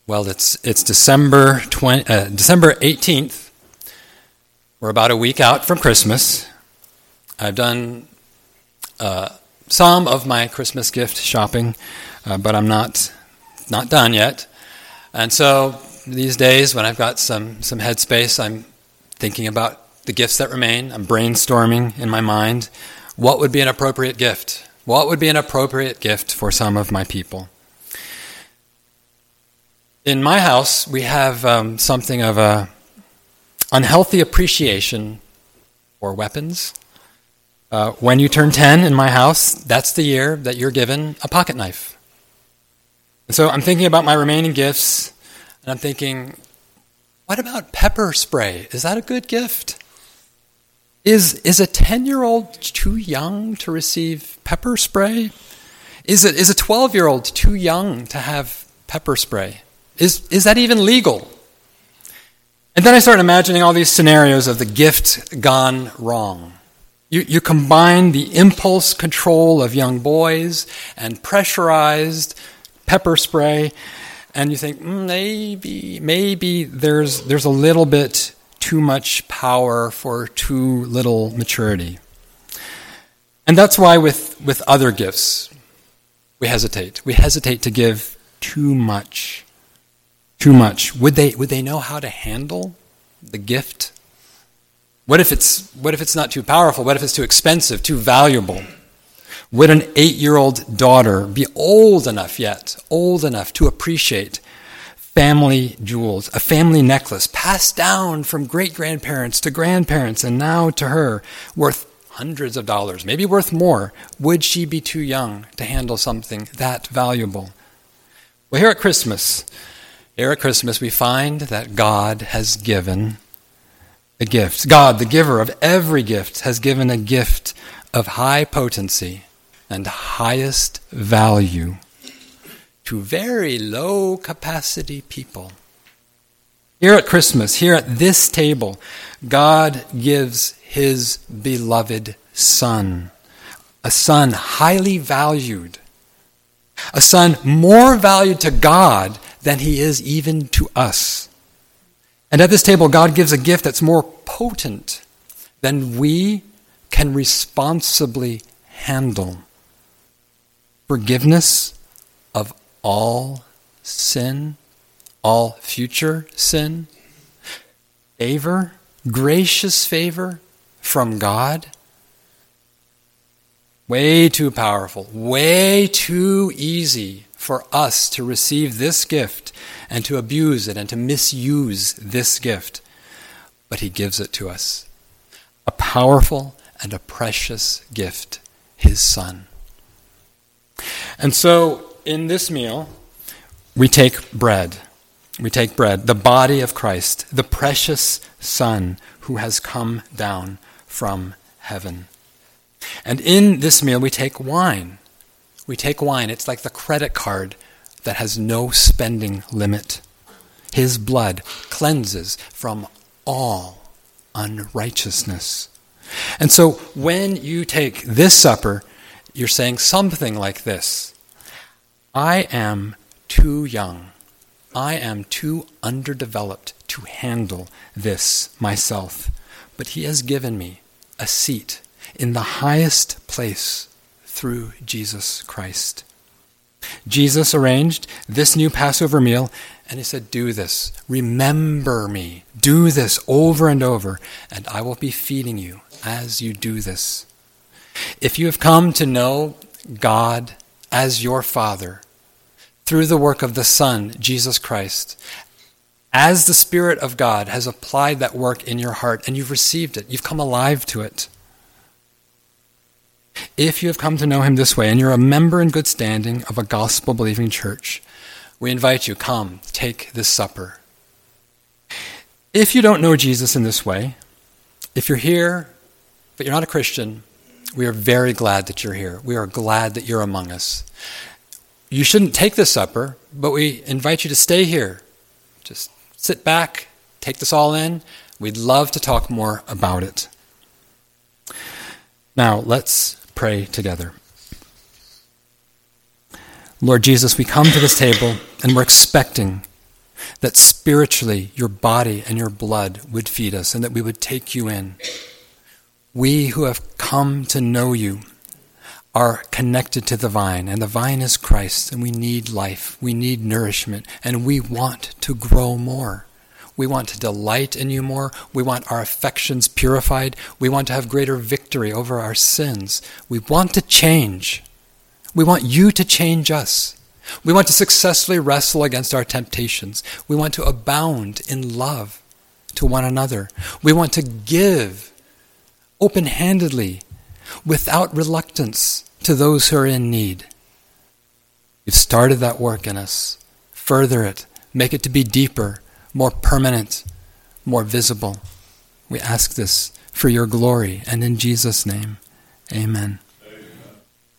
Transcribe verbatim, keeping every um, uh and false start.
Well, it's it's December twenty, uh, December eighteenth. We're about a week out from Christmas. I've done uh, some of my Christmas gift shopping, uh, but I'm not not done yet. And so these days, when I've got some some headspace, I'm thinking about the gifts that remain. I'm brainstorming in my mind what would be an appropriate gift. What would be an appropriate gift for some of my people? In my house, we have um, something of a unhealthy appreciation for weapons. Uh, when you turn ten in my house, that's the year that you're given a pocket knife. And so I'm thinking about my remaining gifts, and I'm thinking, what about pepper spray? Is that a good gift? Is is a ten-year-old too young to receive pepper spray? Is it is a twelve-year-old too young to have pepper spray? Is is that even legal? And then I start imagining all these scenarios of the gift gone wrong. You you combine the impulse control of young boys and pressurized pepper spray, and you think mm, maybe maybe there's there's a little bit too much power for too little maturity. And that's why with, with other gifts, we hesitate. We hesitate to give too much. Too much. Would they would they know how to handle the gift? What if it's what if it's not too powerful? What if it's too expensive, too valuable? Would an eight-year-old daughter be old enough yet, old enough to appreciate family jewels, a family necklace passed down from great-grandparents to grandparents and now to her, worth hundreds of dollars, maybe worth more? Would she be too young to handle something that valuable? Well, here at Christmas, here at Christmas, we find that God has given a gift. God, the giver of every gift, has given a gift of high potency and highest value to very low capacity people. Here at Christmas, here at this table, God gives his beloved Son, a Son highly valued, a Son more valued to God than he is even to us. And at this table, God gives a gift that's more potent than we can responsibly handle. Forgiveness of all sin, all future sin, favor, gracious favor from God. Way too powerful, way too easy for us to receive this gift and to abuse it and to misuse this gift. But he gives it to us. A powerful and a precious gift, his Son. And so in this meal, we take bread. We take bread, the body of Christ, the precious Son who has come down from heaven. And in this meal, we take wine. We take wine. It's like the credit card that has no spending limit. His blood cleanses from all unrighteousness. And so when you take this supper, you're saying something like this: I am too young. I am too underdeveloped to handle this myself. But he has given me a seat in the highest place through Jesus Christ. Jesus arranged this new Passover meal, and he said, do this. Remember me. Do this over and over, and I will be feeding you as you do this. If you have come to know God as your Father through the work of the Son, Jesus Christ, as the Spirit of God has applied that work in your heart and you've received it, you've come alive to it. If you have come to know him this way and you're a member in good standing of a gospel-believing church, we invite you, come, take this supper. If you don't know Jesus in this way, if you're here but you're not a Christian, we are very glad that you're here. We are glad that you're among us. You shouldn't take this supper, but we invite you to stay here. Just sit back, take this all in. We'd love to talk more about it. Now, let's pray together. Lord Jesus, we come to this table and we're expecting that spiritually your body and your blood would feed us and that we would take you in. We who have come to know you are connected to the vine, and the vine is Christ, and we need life, we need nourishment, and we want to grow more. We want to delight in you more. We want our affections purified. We want to have greater victory over our sins. We want to change. We want you to change us. We want to successfully wrestle against our temptations. We want to abound in love to one another. We want to give open-handedly, without reluctance, to those who are in need. You've started that work in us. Further it. Make it to be deeper, more permanent, more visible. We ask this for your glory, and in Jesus' name, amen.